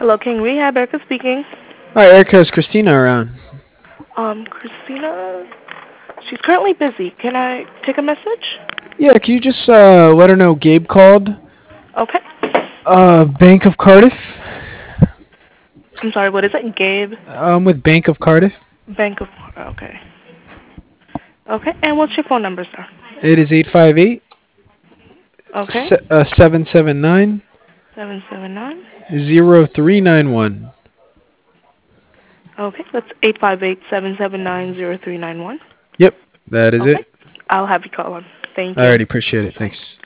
Hello, King Rehab. Erica speaking. Hi, Erica. Is Christina around? Christina, she's currently busy. Can I take a message? Yeah, can you just let her know Gabe called? Okay. Bank of Cardiff. I'm sorry, what is it? Gabe? With Bank of Cardiff. Bank of... Okay. Okay, and what's your phone number, sir? It is 858 Okay. 779 779. 0391. Okay, that's 858-779-0391. Yep, that is Okay. it. I'll have you call on. Thank you. Alrighty, appreciate it. Thanks.